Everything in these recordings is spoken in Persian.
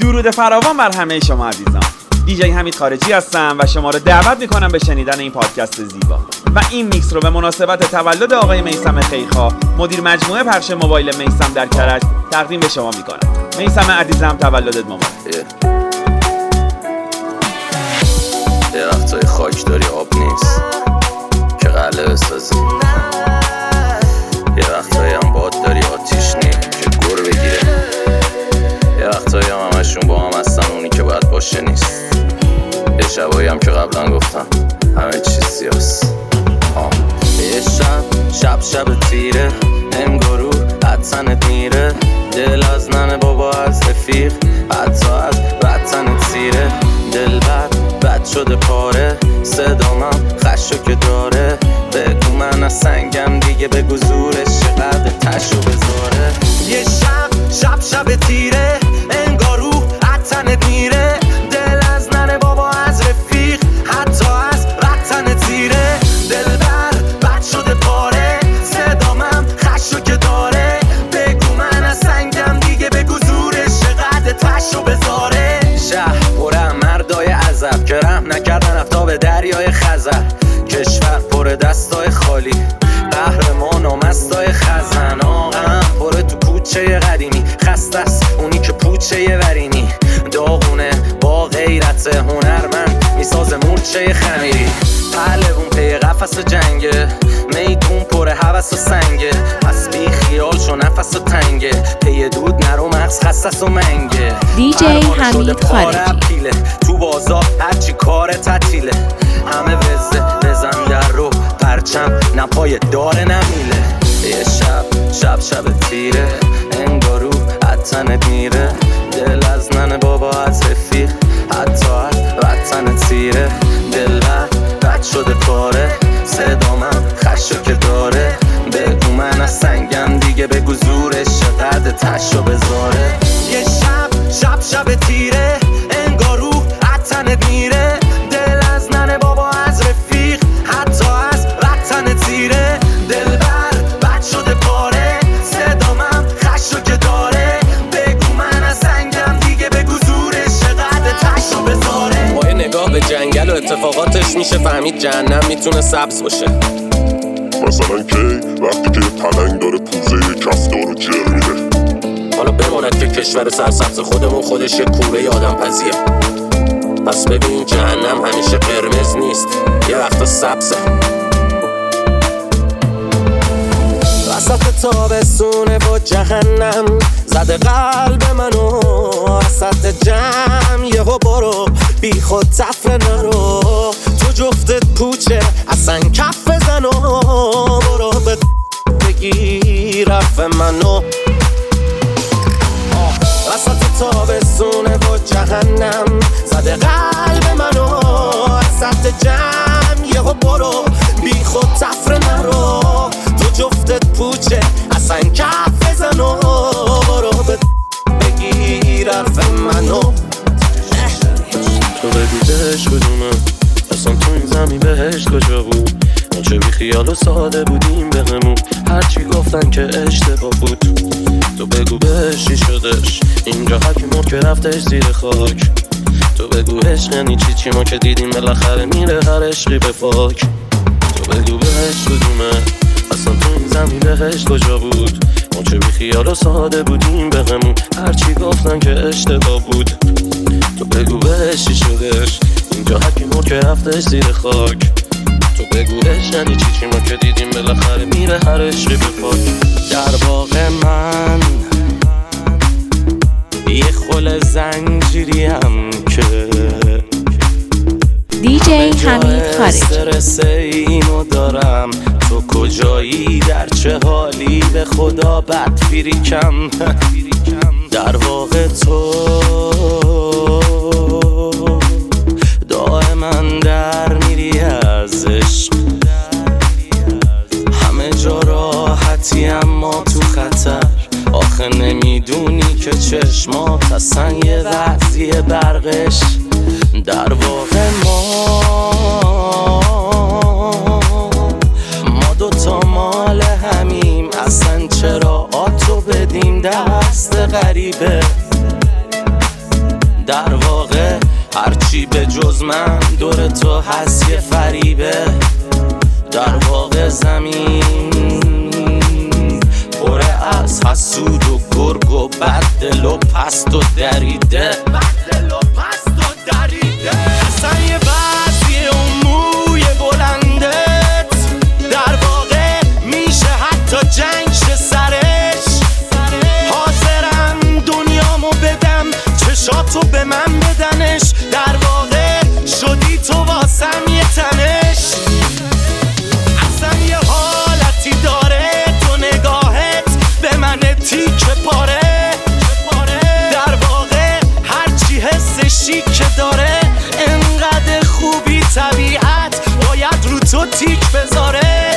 درود فراوان بر همه شما عزیزان. دیجی حمید خارجی هستم و شما رو دعوت میکنم به شنیدن این پادکست زیبا و این میکس رو به مناسبت تولد آقای میثم خیرخواه، مدیر مجموعه پخش موبایل میثم در کرج تقدیم به شما میکنم. میثم عزیزم، تولدت مبارک. یه وقتای خاک داری آب نیست که قلعه بسازی، یه وقتایی هم باد داری آتیش نیست که گر بگیره، یه وقتایی هم همشون با هم هستن اونی که باید باشه نیست، یه شبایی هم که قبلا گفتم همه چیز سیاست. یه شب تیره انگارو حدسنت میره، دل از ننه بابا از رفیق حتی از وطنت سیره، دل بد شده پاره، صدامم خشو که داره، بگو من از سنگم دیگه، بگو زورش چقدر تشو بذاره. یه شب تیره انگارو حدسنت میره، دل از ننه بابا از رفیق حتی از وطنت سیره، دل بد شده پاره، صدامم خشو که داره، بگو من از سنگم دیگه، بگو زورش چقدر تشو بذاره. شهر پره مردای عذب که رحم نکردن افتاب دریای خزر، کشور پر دستای خالی، قهرمان و مستای خزن، آقام پره تو کوچه قدیمی، خسته است اونی که پوچه ورینی، داغونه با غیرت هنرمند میسازه مورچه خمیری، پهلوون پی قفس جنگه، میدون پر هوس و سنگه، پس بی خیال شو نفس و تنگه، پی دود نرو مغز خستس و منگه. دیجی حمید خارجی تو بازار هرچی کار تعطیله، همه وزه بزن در رو پرچم نپای داره نمیله. یه شب تیره انگارو حدسنت میره، دل از ننه بابا از رفیق حتی از وطنت سیره، دل بد شده پاره، صدامم خشو که داره، بگو من از سنگم دیگه، بگو زورش چقدر تشو بذاره. یه شب تیره انگارو حدسنت میره، دل از ننه بابا از رفیق حتی از وطنت سیره، دل بد شده پاره، صدامم خشو که داره، بگو من از سنگم دیگه، بگو زورش چقدر تشو بذاره. با یه نگاه به جنگل و اتفاقاتش میشه فهمید جهنم میتونه سبز باشه. مثلا کی؟ وقتی که پلنگ داره پوزه کفتار رو جر میده. حالا بماند که کشور سرسبز خودمون خودش یه کوره آدم پذیه، پس ببین جهنم همیشه قرمز نیست، یه وقتا سبزه. وسط تابستونه با جهنم زده قلب منو، وسط جمع یهو برو بی خود تفره نرو، تو جفتت پوچه اصلا کف بزن و برو بگیر حرف منو. وسط تابستونه با جهنم زده قلب منو، وسط جمع یهو برو بی خود تفره نرو، تو جفتت پوچه اصلا کف بزن و برو بگیر حرف منو. تو بگو بهش کدومه اصلا تو این زمین بهش کجا بود، ما چه بی خیال و ساده بودیم بهمون، هرچی گفتن که اشتباه بود. تو بگو بهش چی شدش اینجا حکی مرد که رفتش زیر خاک، تو بگو عشق یعنی چی ما که دیدیم بالاخره میره هر عشقی به پاک. تو بگو بهش کدومه اصلا تو این زمین بهش کجا بود، ما چه بی خیال و ساده بودیم بهمون، هرچی گفتن که اشتباه بود. تو بگو بهش چی شدش اینجا حکی مرد که رفتش زیر خاک، تو بگو عشق یعنی چی ما که دیدیم بالاخره میره هر عشقی به پاک. در واقع من یه خل زنجیریم که دیجی حمید خارجی. استرس اینو دارم، تو کجایی در چه حالی، به خدا بد فریکم. در واقع تو دائما در میری از عشق، همه جا راحتی اما تو خطر، آخه نمیدونی که چشمات اصلا یه وضعیه برقش. در واقع ما دوتا مال همیم، اصلا چرا آتو بدیم دست غریبه. در واقع هرچی به جز من دور تو هست یه فریبه. در واقع زمین پره از حسود و گرگ و بددل و پست و دریده. اصلا یه بعضی اون موی بلندت در واقع میشه حتی جنگ شه سرش. حاضرم دنیامو بدم چشاتو به من بدنش. در واقع شدی تو واسم یه تنش. اصلا یه حالتی داره تو نگاهت به من تیکه پاره. در واقع هرچی حس شیک داره انقدر خوبی طبیعت باید رو تو تیک بذاره.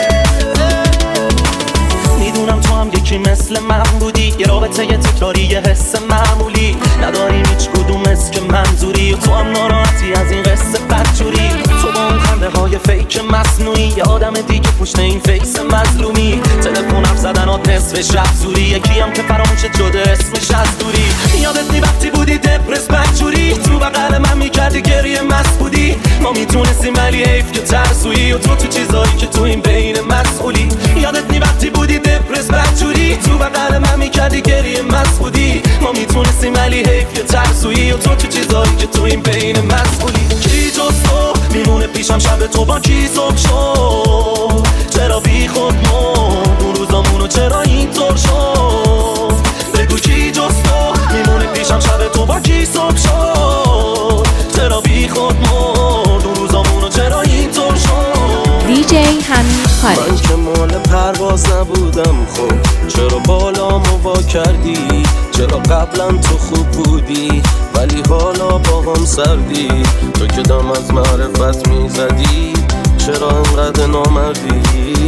میدونم تو هم یکی مثل من بودی، یه رابطه یه تکراری یه حس معمولی نداریم هیچ کدوم که منظوری. و تو هم ناراحتی از این قصه بدجوری. تو با اون خنده های فیک مصنوعی یه آدم دیگه پشت این فیکس مظلومی. تلفن حرف زدنات نصف شب زوری. یکی هم که فراموش شده اسمش از دوری. یادت نی وقتی بودی دپرس بدجوری تو بغل من میکردی گریه مست بودی. ما میتونستیم ولی حیف که ترسویی و تو چیزایی که تو این بین مسئولی. یادت نی وقتی بودی دپرس بدجوری تو بغل من میکردی گریه مست بودی. ما میتونستیم ولی حیف که ترسویی و تو چیزایی که تو این بین مسئولی. کی جز تو میمونه پیشم شب تو با کی صبح شد؟ چرا بی خود مرد اون روزامونو چرا اینطور شد؟ بگو کی جز تو میمونه پیشم شب تو با کی صبح شد؟ چرا بی خود مرد اون روزامونو چرا اینطور شد؟ دیجی حمید من خارج. که مال پرواز نبودم خب چرا بالامو وا کردی؟ چرا قبلا تو خوب بودی ولی حالا با هم سردی؟ تو که دم از معرفت میزدی چرا انقدر نامردی؟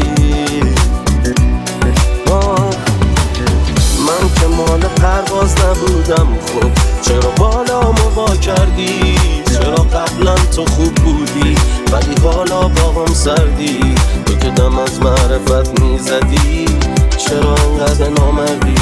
من که مال پرواز نبودم خب چرا بالامو وا کردی؟ چرا قبلا تو خوب بودی ولی حالا با هم سردی؟ تو که دم از معرفت میزدی چرا انقدر نامردی؟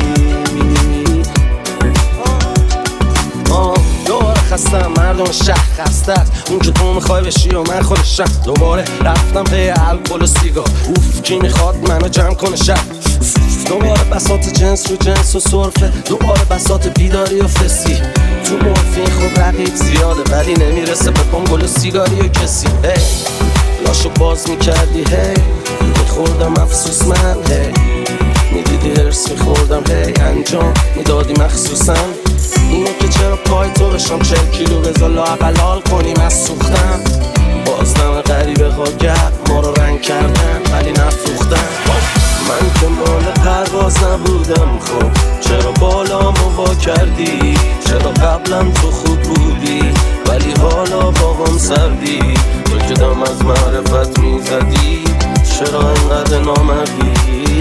دوباره خستم مردم شهر خسته است. اون که تو میخوای بشی و من خودشم. دوباره رفتم پی الکل و سیگار. اوف کی میخواد منو جمع کنه شب. دوباره بساط جنس رو جنس و سرفه. دوباره بساط بیداری و فسی. تو مورفین خب رقیب زیاده ولی نمیرسه به پنگل و سیگاری و کسی. هی لاشو باز میکردی هی میخوردم افسوس من هی میدیدی هرس میخوردم هی انجام میدادی مخصوصا. اینه که چرا پای تو بشم 40 کیلو بذار لااقل حال کنیم از سوختن. بازدم غریبه ها گرد ما رو رنگ کردن ولی نفروختن. من که مال پرواز نبودم خب چرا بالامو وا کردی؟ چرا قبلا تو خوب بودی ولی حالا با هم سردی؟ تو که دم از معرفت میزدی چرا انقدر نامردی؟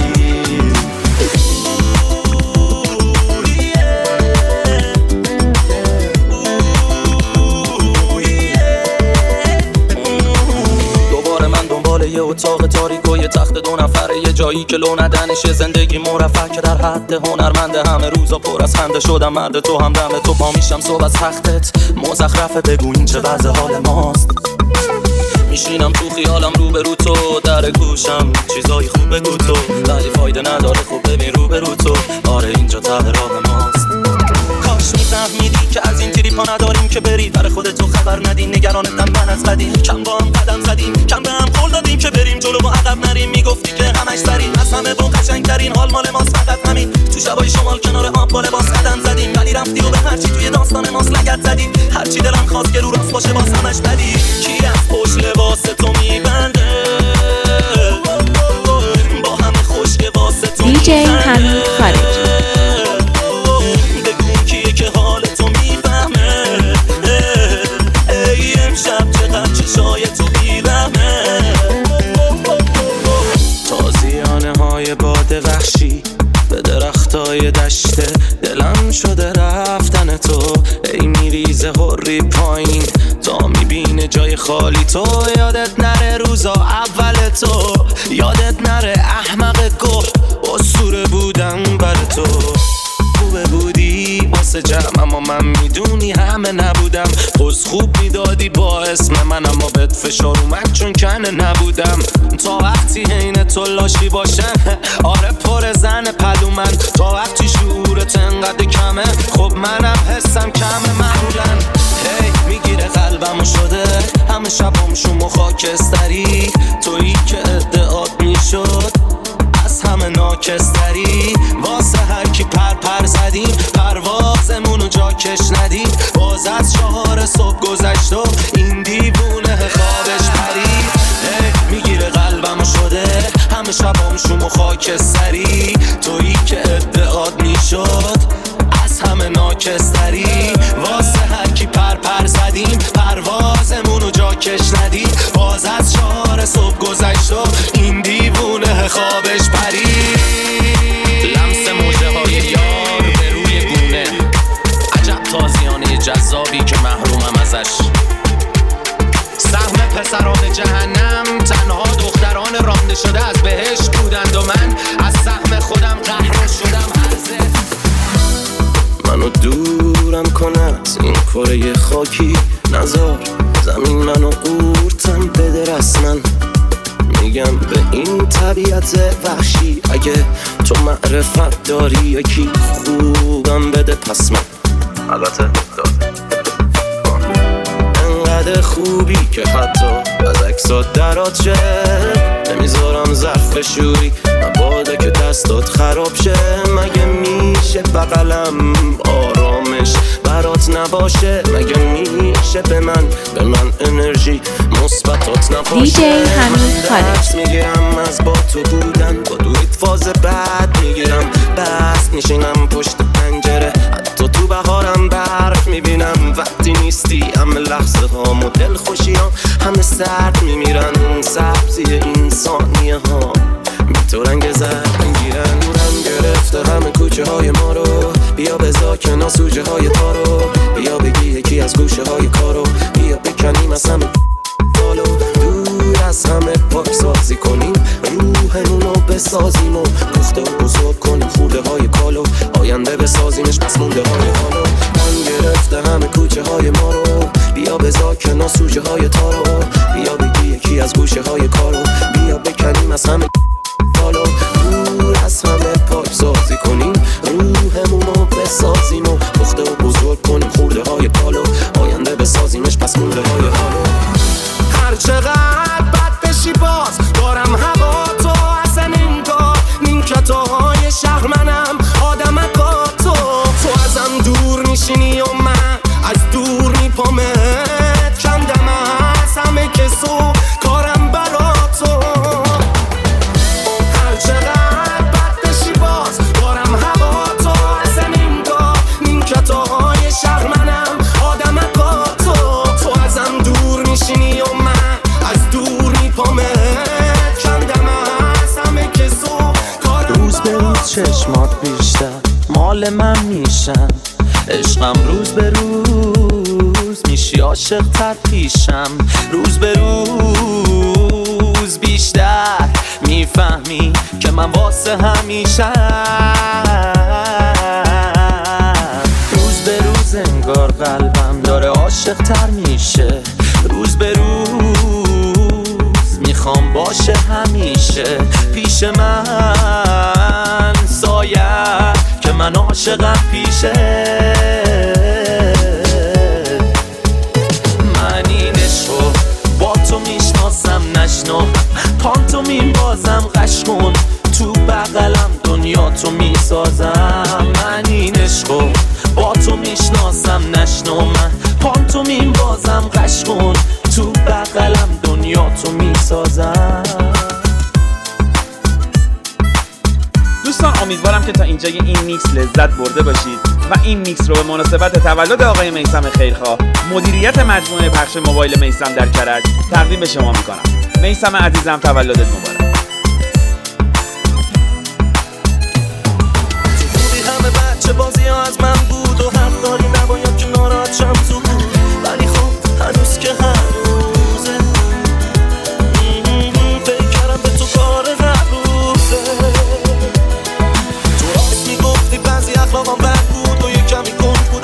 یه اتاق تاریک و یه تخت 2 نفره، یه جایی که لو ندنش، زندگی مرفه که در حد هنرمنده. همه روزا پر از خنده شدم مرد تو هم دم تو پا میشم صبح از تختت. مزخرفه بگو این چه وضع حال ماست. میشینم تو خیالم روبرو تو، در گوشم چیزای خوب بگو تو، ولی فایده نداره خوب ببین روبرو تو. آره اینجا ته راه ماست. کاش میفهمیدی که از این تریپا نداریم که بری در خودتو خبر ندی. نگرانتم من از بدی، کم با هم قدم زدیم، کم به هم قول دادیم که بریم جلو و عقب نریم. میگفتی که همش سریم، از همه با قشنگترین حال مال ماست فقط همین. تو شبای شمال کنار آب با لباس قدم زدیم، ولی رفتی و به هرچی توی داستان ماست لگد زدیم. هرچی دلم خواست که رو راست باشه باز همش بدی. کی از پشت لباس تو میبنده با همه خوشگه واسه تو دیجی حمید خارج. باد وحشی به درختای دشته، دلم شده رفتن تو. ای میریزه هوری پایین تا میبینه جای خالی تو. یادت نره روزا اول تو، یادت نره احمق گفت اسطوره بودم بر تو. خوبه بودی واسه جمع، اما من میدونی همه نبودم. پوز خوب میدادی با اسم من، اما بهت فشار اومد چون کنه نبودم. تا وقتی حین تو لاشی باشه آره پر زن پلومن. تا وقتی شعورت انقدر کمه خب منم حسم کمه معمولا. هی میگیره قلبمو شده همه شبام شما خاکستری. تویی که ادعات میشد از همه ناکستری. واسه هر کی پر زدیم پروازمونو جا کش ندیم. باز از 4 صبح گذشت و این دیوونه خوابش پرید. میگیره قلبمو شده همه شبام شما خاکستری. تویی که ادعات میشد از همه ناکستری. واسه هر کی پر زدیم پروازمونو جا کش ندیم. باز از 4 صبح گذشت و این دیوونه خوابش پرید. لمس موجه های یار به روی گونه، عجب تازیانه جذابی که محرومم ازش. سهم پسران جهنم تنها دختران رانده شده از بهشت بودند و من از سهم خودم قهر شدم. منو دورم کن از این کره خاکی، نذار زمین منو قورتم بده رسما. میگم به این طبیعت وحشی اگه تو معرفت داری یکی خوبم بده پس من البته داده انقدر خوبی که حتی از عکسات درات شه. نمیذارم ظرف بشوری مبادا که دستات خراب شه. مگه میشه بغلم آرامش برات نباشه؟ مگه میشه به من انرژی مثبتات نباشه؟ دیجی حمید خارج میگیرم از با تو بودن، با دویت فاز بعد میگیرم بس میشینم پشت پنجره. حتی تو بهارم برف میبینم وقتی نیستی. همه لحظه ها مدل خوشیام همه سرد میمیرن. سبزی این ثانیه ها بی تو رنگ زرد میگیرن. نورم گرفته همه کوچه های ما رو. بیا بزا کنار سوژه های تارو. بیا بگی یکی از گوشه های کارو. بیا بکنیم از همه بالو دور از همه پاک سازی کنیم. روحمونو بسازیم و پخته و بزرگ کنیم. خورده های کالو آینده بسازیمش پس مونده های حالو. من گرفته همه کوچه های ما رو. بیا بزا کنار سوژه های تارو. بیا بگی یکی از گوشه های کارو. بیا بکنیم از همه بالو دور از همه پاک سازی کنیم. روحمونو بسازیم و پخته و بزرگ کنیم. خورده های کالو آینده بسازیمش پس مونده های حالو. هر چقدر بد بشی باز دارم هوا تو اصلا انگار نیمکتاهای شهر منم آدمکا تو. تو ازم دور میشینی و من از دور میپامت. کندم از همه کسو کارم برا تو. هر چقدر بد بشی باز دارم هوا تو اصلا انگار نیمکتاهای شهر منم آدمکا تو. تو ازم دور میشینی و من از دور میپامت. کندم از همه کسو کارم روز به روز چشمات بیشتر مال من میشن. عشقم روز به روز میشی عاشق تر پیشم. روز به روز بیشتر میفهمی که من واسه همیشه. روز به روز انگار قلبم داره عاشق تر میشه. روز به روز میخوام باشه همیشه پیش من. سایه که من عاشقم پیشه. من این عشقو با تو میشناسم نشنا. پانتو میبازم قش کن تو بغلم دنیا تو میسازم. من این عشقو با تو میشناسم نشنا. من پانتو میبازم قش کن تو بغلم دنیا تو میسازم. دوستان امیدوارم که تا اینجای این میکس لذت برده باشید و این میکس رو به مناسبت تولد آقای میثم خیرخواه مدیریت مجموعه پخش موبایل میثم در کرج تقدیم به شما میکنم. میثم عزیزم تولدت مبارک. همه بچه بازی ها از من بود و حق داری نباید که ناراحت شم زود. ولی خب هنوز که هنوزه فکر کردم به تو کار روزه. تو راست میگفتی بعضی اخلاقم بد بود و یه کمی کن بود.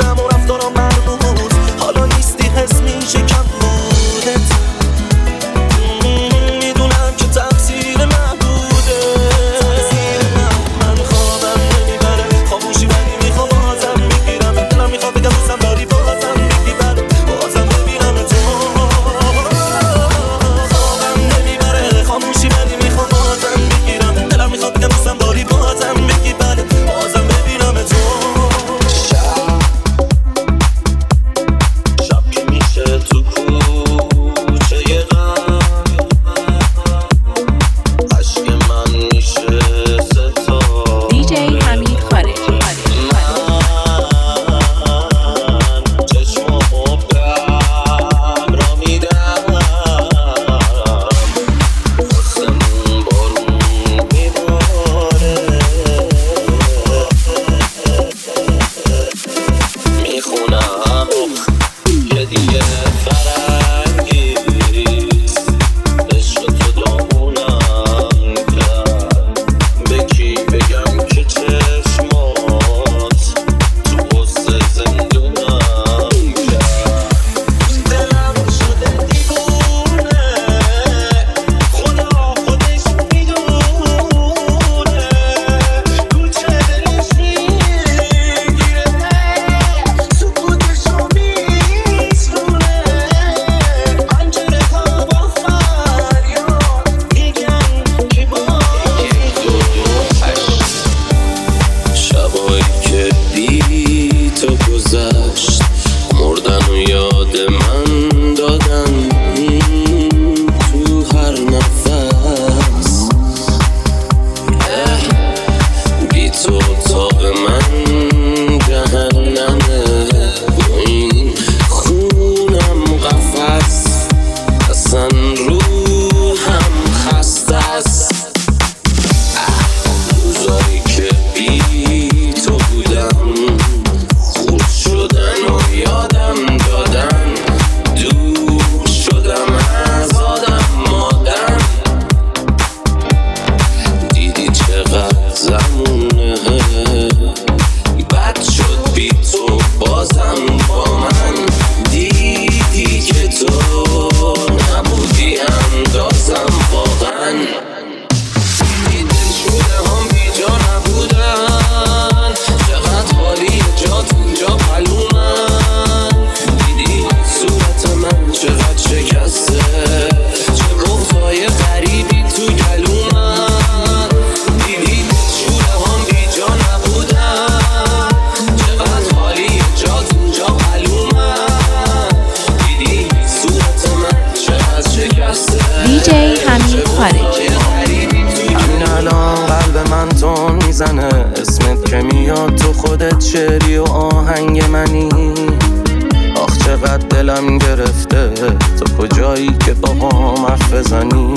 گلی و آهنگ منی. آخ چقدر دلم گرفته تو کجایی که با هم حرف بزنی.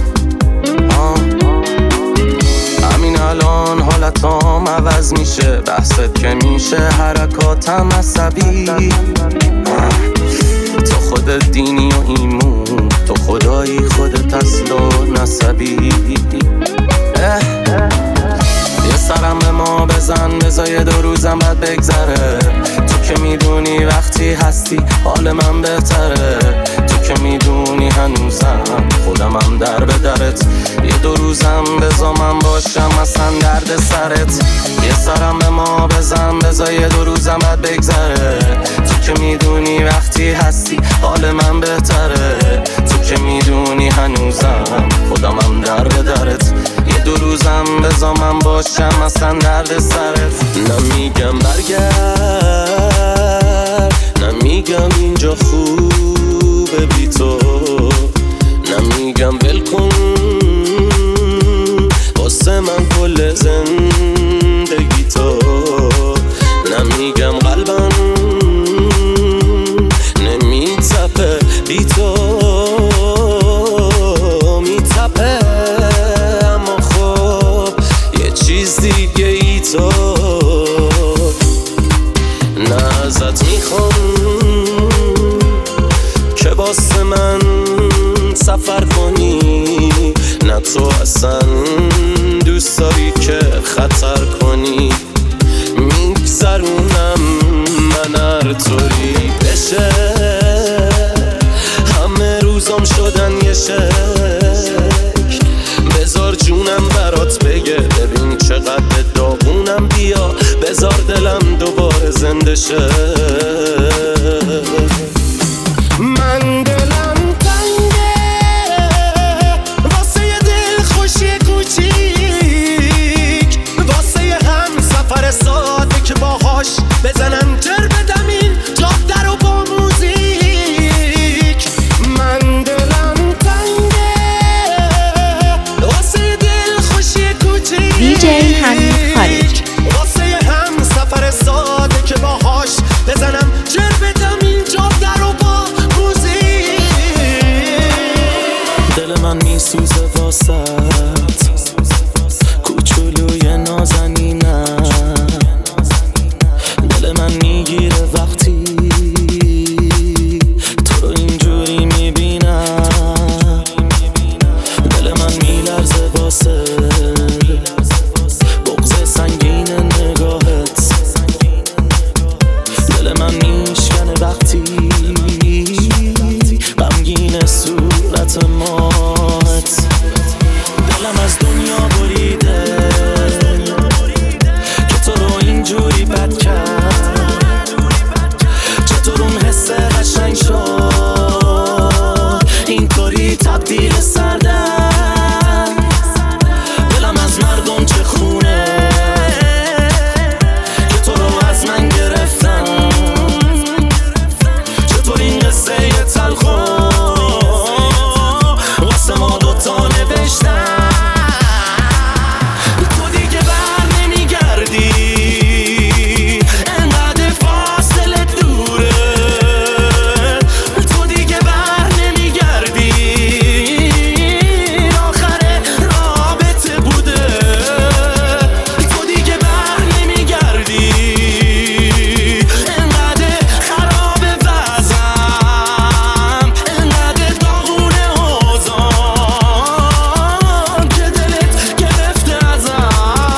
همین الان حالتام عوض میشه، بحثت که میشه حرکاتم عصبی. تو خودت دینی و ایمون، تو خدایی خودت اصل و نسبی. یه سرم به ما بزن بذار 2 روزم بعد بگذره. تو که میدونی وقتی هستی حال من بهتره. تو که میدونی هنوزم خودمم در به درت. یه 2 روزم بذار من باشم اصلا درد سرت. یه سرم به ما بزن بذار 2 روزم بعد بگذره. تو که میدونی وقتی هستی حال من بهتره. تو که میدونی هنوزم خودمم در به درت. یه 2 روزم بذار من باشم اصلا درد سرت. نمیگم برگرد، نمیگم اینجا خوبه بی تو، نمیگم ول کن واسه من کل زندگی تو، نمیگم قلبم نمیتپه بی تو میتپه، اما خب یه چیز دیگه ای تو. نه ازت میخوام که واسه من سفر کنی، نه تو اصلا دوست داری که خطر کنی. میگذرونم من هر طوری بشه، همه روزام شدن یه شک. بذار جونم برات بگه ببین چقدر داغونم، بیا بذار دلم دوباره زنده شه. من دلم تنگه واسه یه دل خوشی کوچیک، واسه یه هم سفر ساده که باهاش بزنم جر بدم این جاده رو با موزیک. من دلم تنگه واسه یه دل خوشی کوچیک، دیجی حمید خارج، واسه یه هم سفر ساده که باهاش بزنم جر بدم این جاده رو با موزیک. دل من میسوزه واسط کوچولوی نازنینم، دل من میگیره وقتی تو رو اینجوری میبینم. دل من میلرزه واسه بغض سنگین نگاهت، دل من میشکنه وقتی غمگین صورت ماهت. دلم از دنیا بریده که تو رو اینجوری بد کرد. چطور اون حس قشنگ شد اینطوری تبدیل سردن. دلم از مردم چه خونه که تو رو از من گرفتن. چطور این قصه تلخو واسه ما دوتا نوشتن. تو دیگه بر نمیگردی، انقدر فاصله دوره. تو دیگه بر نمیگردی، آخر رابطه بوده. تو دیگه بر نمیگردی، انقدر خراب وضعم، انقدر داغونه اوضاعم که دلت گرفته ازم.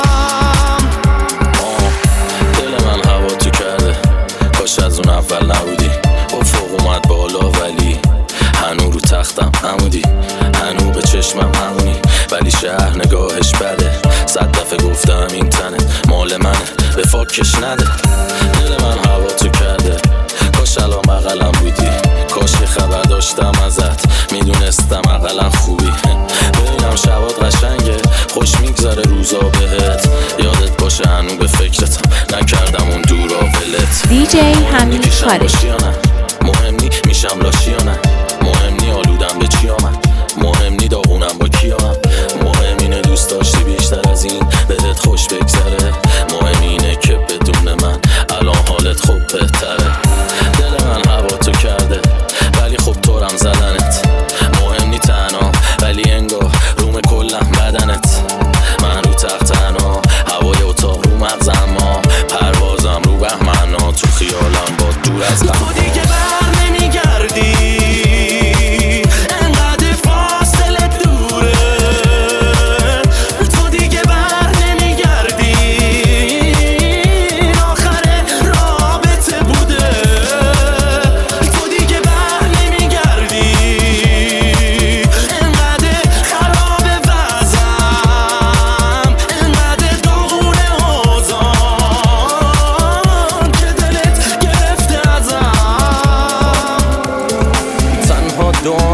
دل من هوا تو کرده، کاش از اون اول نبودی. افق اومد بالا ولی هنو رو تختم عمودی، هنو به چشمم همونی، ولی شهر نگاهش بده. 100 دفعه گفتم این تنت مال منه، به فاکش نده. دل من هوا تو کرده، کاش الان بغلم بودی. کاش یه خبر داشتم ازت، میدونستم اقلا خوبی. ببینم شبات قشنگه، خوش میگذره روزا بهت. یادت باشه هنو به فکرتم، نکردم اون دورا ولت. دیجی حمید خارج، مهم نی میشم لاشی یا نه، مهم نی آلودم به چی آمد، مهم نی داغونم با کیام. مهم اینه دوست داشتی بیشتر از این بهت خوش بگذره. مهم اینه که بدون من الان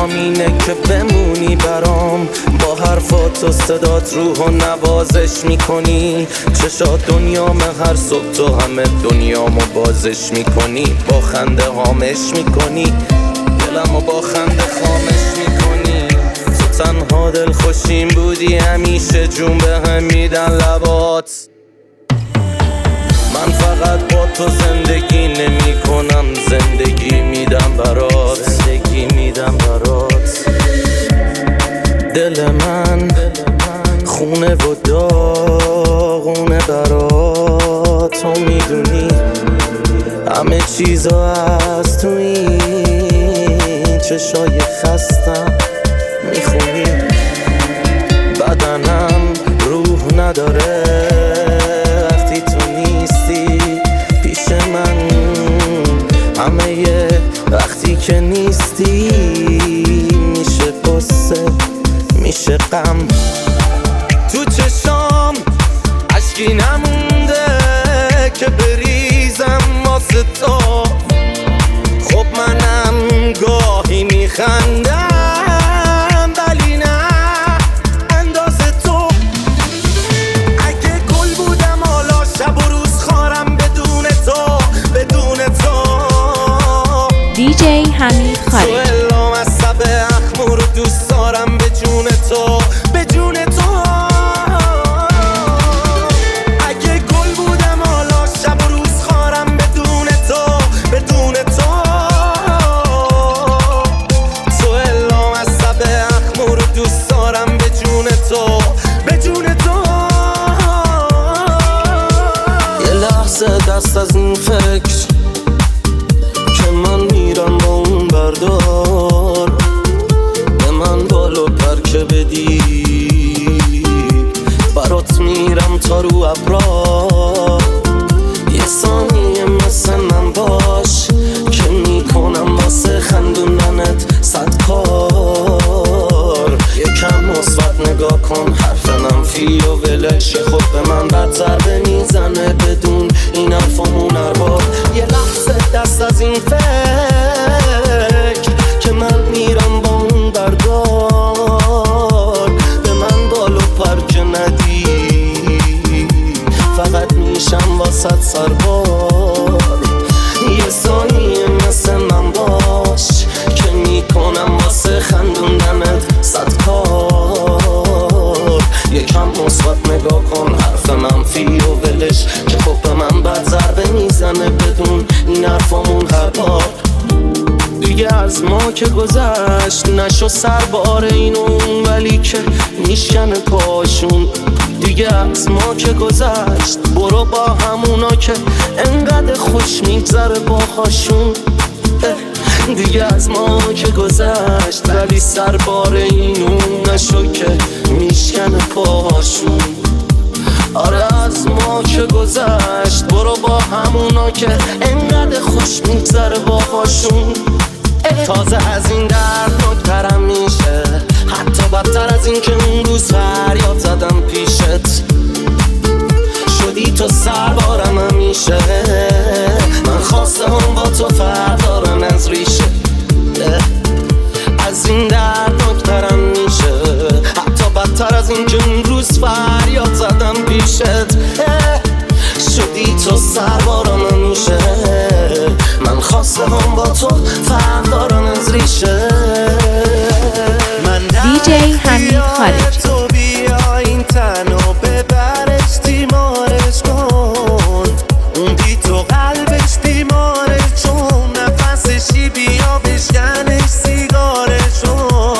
دلم اینه که بمونی برام، با حرفات و صدات روحو نوازش میکنی. چشات دنیام هر صبح تو همه دنیامو بازش میکنی. با خنده هامش میکنی دلمو، با خنده خامش میکنی. تو تنها دل خوشیم بودی همیشه، جون به هم میدن لبات. من فقط با تو زندگی نمی کنم، زندگی میدم برات، زندگی میدم برات. دل من خونه و داغونه برات، تو میدونی همه چیزا از تو این چشای خستم میخونی. بدنم روح نداره وقتی تو نیستی پیش من، همه وقتی که نیستی میشه قصه میشه غم. تو چشام عشقی نمونده که بریزم واسه تو. خب منم گاهی میخندم ولی نه اندازه تو. اگه گل بودم حالا شب و روز خارم بدون تو، بدون تو. دیجی حمید خارجی. تو الهام از سب اخمو رو دوست دارم به جون تو، به جون تو. اگه گل بودم حالا شب و روز خارم بدون تو، بدون تو. تو الهام از سب اخمو رو دوست دارم به جون تو، به جون تو. یه لحظه دست از این فکر که من میرم با اون بردار، به من بالو پر که بدی برات میرم تا رو ابرا. یه ثانیه مثل من باش که میکنم واسه خندوندنت 100 کار. یکم مثبت نگاه کن، حرف منفی و ولش. خب به من بد ضربه میزنه بدون این حرفامون هر بار. یه لحظه دست از این فکر که من میرم با اون بردار، به من بالو پر که ندی فقط میشم واسط سربار. یه ثانیه مثل من باش که میکنم واسه خندوندنت 100 کار. یکم مثبت نگاه کن، حرف منفی و ولش که خب به من بد ضربه میزنه بدون این حرفامون هر بار. دیگه از ما که گذشت نشو سربار اینون، ولی که میشکنه پاشون. دیگه از ما که گذشت برو با همونا که انقدر خوش میگذره باهاشون. دیگه از ما که گذشت ولی سربار اینون نشو که میشکنه پاشون. آره از ما که گذشت برو با همونا که انقدر خوش میگذره باهاشون. تازه از این دردناکترم میشه، حتی بدتر از این که اون روز فریاد زدم پیشت. شدی تو سربارم همیشه، من خواسته هم با تو فردارم از ریشه. از این دردناکترم میشه، حتی بدتر از این که اون روز فریاد زدم پیشت. شدی تو سربارم همیشه، من خواسته هم با تو فردارم از ریشه. دیجی حمید خارجی. تو بیا این تنو ببرش بیمارش کن، اون بی تو قلبش بیماره چون نفسشی بیا بشکنش سیگارشو.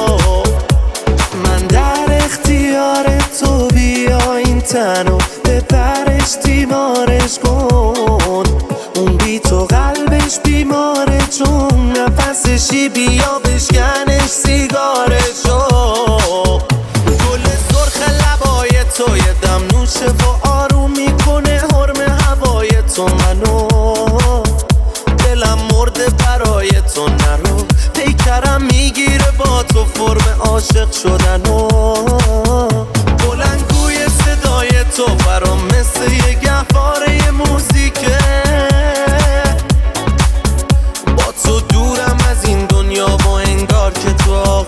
من در اختیار تو بیا این تنو ببرش بیمارش کن، اون بی تو قلبش بیماره چون نفسشی بیا بشکنش سیگارشو. گل سرخ لبای تو یه دم نوشه و آروم میکنه حرم هوای تو منو. دلم مرده برای تو نرو، پیکرم میگیره با تو فرم عاشق شدنو. بلندگوی صدای تو برام مثل یه گهواره موزیکه. با تو دورم از این دنیا و انگار که تو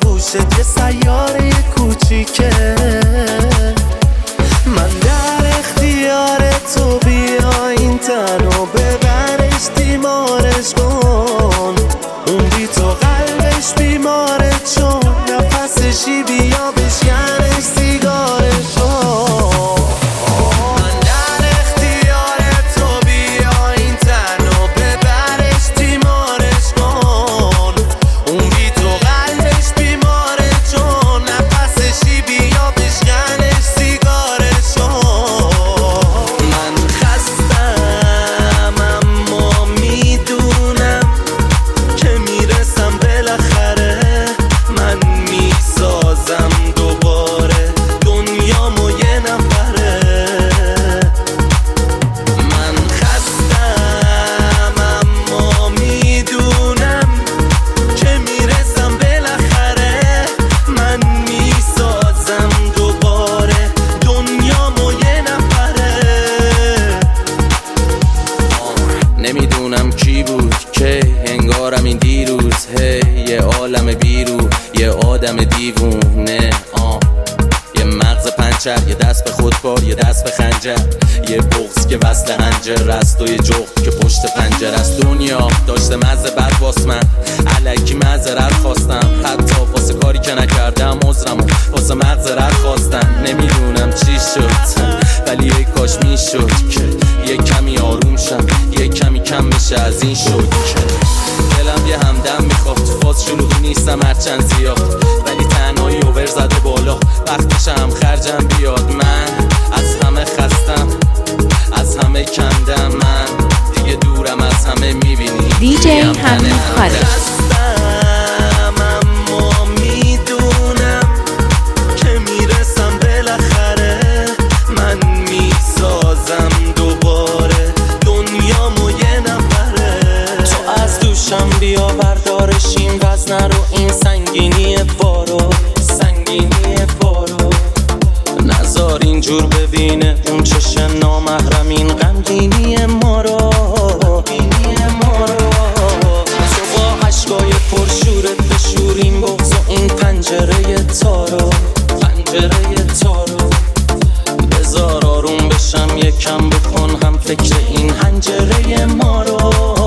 نمیدونم کی بود که انگارم این دیروز یه عالم بیرو یه آدم دیوونه یه مغز پنچر یه دست به خودکار یه دست به خنجر یه بغض که وصل هنجر است و یه جغد که پشت پنجر است. دنیا داشته مزه بر واس من الکی مزرر خواستم حتی واسه کاری که نکردم عذرم واسه مغزرر خواستم. نمیدونم چی شد ولی یه کاش میشد که یه کمی آروم شم یه کمی کم بشه از این شد که دلم یه همدم میخواد. تو فاز شلوغی نیستم هرچند زیاد ولی تنهایی اوور زده بالا وقتشم خرجم بیاد. من از همه خستم از همه کندم من دیگه دورم از همه میبینی DJ حمید خارجی. اما میدونم که میرسم بالاخره من میسازم دوباره دنیامو یه نفره. تو از دوشم بیا بردارشیم وزن رو این سنگینی بارو نزار اینجور ببینه اون چش نامحرم این غمگینی ما رو. تو با عشقای پرشورت بشوریم بغض و این پنجره تارو بذار آروم بشم یکم بکن هم فکر این حنجره ما رو.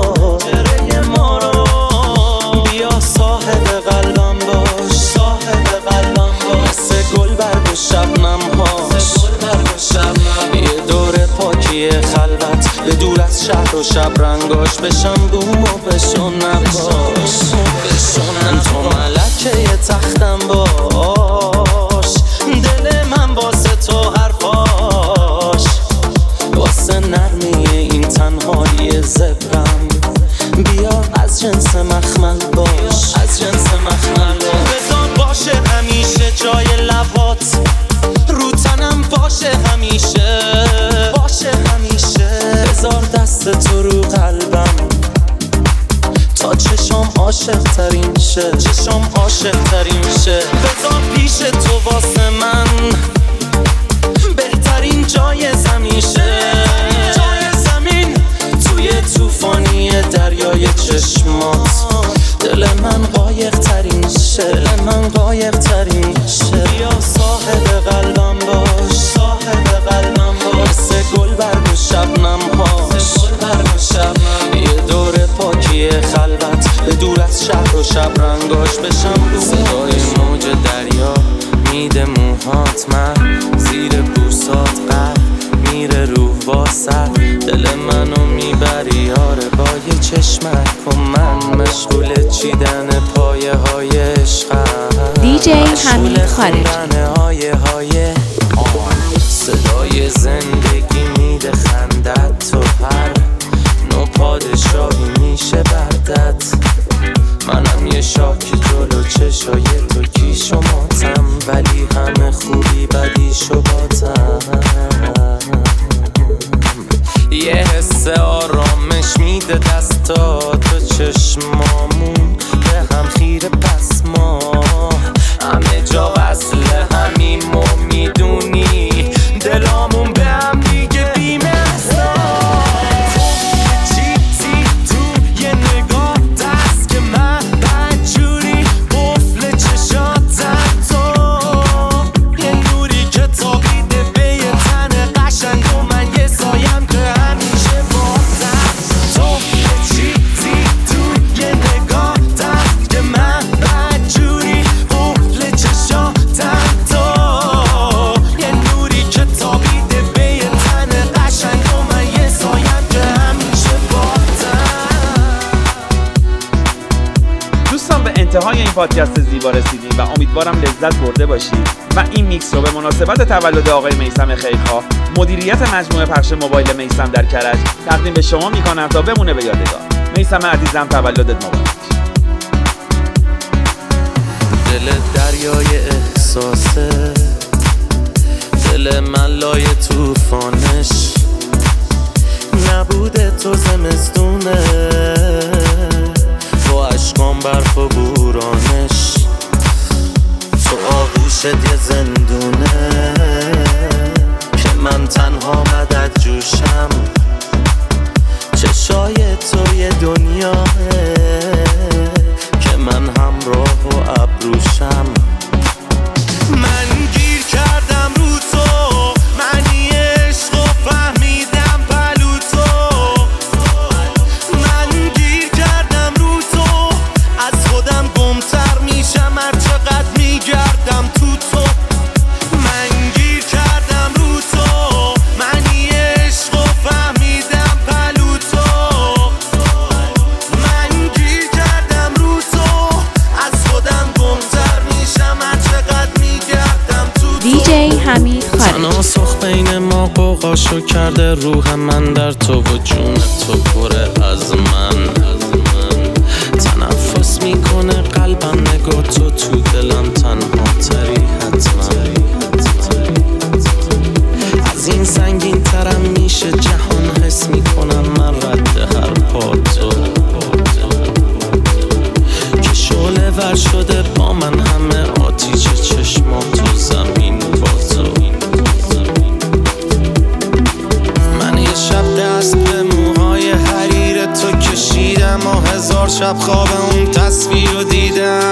بیا صاحب قلبم باش مثل گل برگ و شبنم هاش یه دور پاکی خلوت به دور از شهر و شب رنگاش بشم بوم و بشون نباش تو ملکه یه تختم باش دل من واسه تو حرفاش واسه نرمی این تنهایی زبرم بیا از جنس مخمل باش بذار باشه همیشه جای لبات رو تنم باشه همیشه بذار دست تو رو قلبم تا چشم عاشق ترین شه بذار پیش تو واسه من بهترین جای زمین توی طوفانی دریای چشمات دل من قایق ترین شه بیا صاحب قلبم باش مثل گل برگ و شبنم هاش یه دور پاکی خلوت به دور از شهر و شب رنگاش بشم صدای موج دریا میده موهات من زیر بوسات قلب میره روح واسط دل منو میبری یاره با یه چشمک و من مشغول چیدن پایه های عشقم DJ حمید خارجی. صدای زندگی میده خندت تو هر نو پادشاهی میشه بردت منم یه شاکی جلو چشای تو کیش و ماتم ولی همه خوبی بدیشو باتم یه حس آرامش میده دستا تو چشمامون به هم خیره پس ما همه جا وصل همیم و میدونی دلامون به هم دیگه بی‌محصا چیزی تو یه نگاه دست که من بدجوری قفل چشاتم تو یه نوری که تابیده به یه تن قشنگ و من یه سایم که همیشه باتم تو چیزی تو یه نگاه دست که من بدجوری قفل چشاتم تو یه نوری که تابیده به یه تن قشنگ و من یه سایم که همیشه باتم. دوستان به انتهای این پادکست زیبا رسیدیم و امیدوارم لذت برده باشید و این میکس رو به مناسبت تولد آقای میثم خیرخواه مدیریت مجموعه پخش موبایل میثم در کرج تقدیم به شما میکنم تا بمونه به یادگار. میثم عزیزم تولدت مبارک. دل دریای احساسه دل من لای توفانش نبوده تو زمستونه با عشقام برف و بورانش تو آغوشت یه زندونه که من تنها مدد جوشم چشای تو دنیاه که من همراه و ابروشم. من گیر کردم رو تو، معنی عشق و فهمیدم پلو تو. من گیر کردم رو تو، از خودم گمتر میشم هر چقدر میگردم تو تو. من گیر کردم رو تو، معنی عشق و فهمیدم پلو تو. من گیر کردم رو تو، از خودم گمتر میشم هر چقدر میگردم تو تو. دیجی حمید خارجی. تناسخ بین ما قوقاشو کرده، روح من در تو و جون تو پره از من. تنفس میکنه قلبم نگاه تو دلم تنها تری حتما. از این سنگین ترم میشه جهان، حس میکنم من رد هر پا تو. که شعله ور شده با من همه آتیش چشمات تو زمین با تو. من یه شب دست به موهای حریر تو کشیدم و 1000 شب خواب اون تصویر رو دیدم.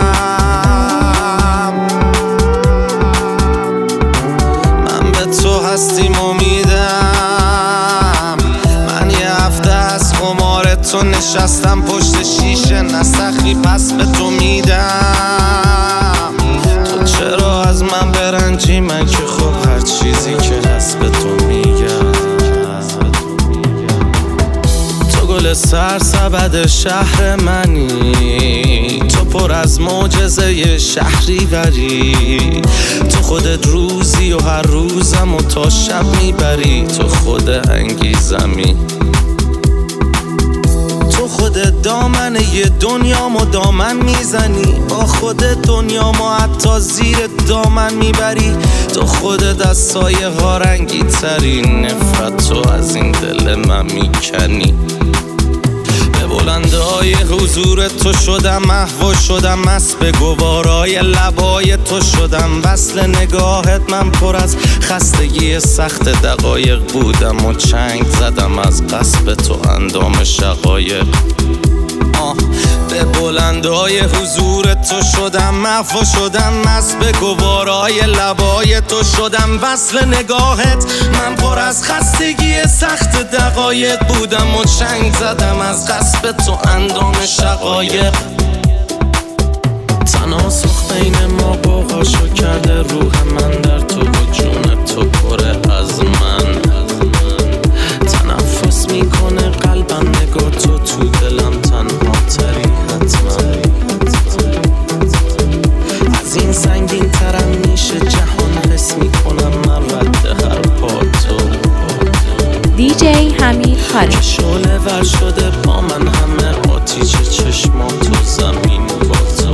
من به تو هستیم امیدم. من یه هفته از خمار تو نشستم پشت شیشه، نسخی پس به تو میدم. تو چرا از من برنجی؟ من که خب هر چیزی که هست به تو میگم. تو گل سرسبد شهر منی، تو پر از معجزه شهری بری. تو خودت روزی و هر روزم و تا شب میبری. تو خود انگیزمی، تو خودت دامن یه دنیامو دامن میزنی. با خودت دنیامو حتی زیر دامن میبری. تو خودت از سایه ها رنگی تری، نفرت تو از این دل من میکنی. به بلندهای حضور تو شدم محو شدم، مست به گوارای لبای تو شدم. وصل نگاهت من پر از خستگی سخت دقایق بودم و چنگ زدم از قصب تو اندام شقایق. به بلندهای حضور تو شدم محو شدم، مست به گوارای لبای تو شدم. وصل نگاهت من پر از خستگی سخت دقایق بودم و چنگ زدم از قصب تو اندام شقایق. تناسخ بین ما قوقاشو کرده، روح من در تو و جون تو پره از من. تنفس میکنه قلبم نگاه تو دلم تنها تری حتما. از این سنگین ترم میشه جهان، حس میکنم من رد هر پا تو. دیجی حمید خارجی. که شعله ور شده با من همه آتیش چشمات تو زمین با تو.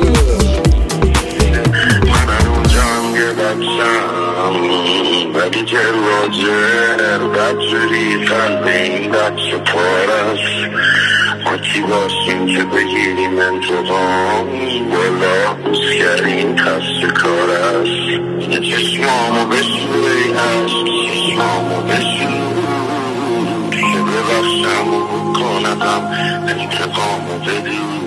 من اونجام گذشتم ولی که راجر بدجوری قلب این بچه پارست. ما کی باشیم که بگیریم انتقام؟ والا بوسگرین قصد کار است. یه چشمامو بشور ای عشق، چشمامو بشور که ببخشم و کنم انتقامو بدون.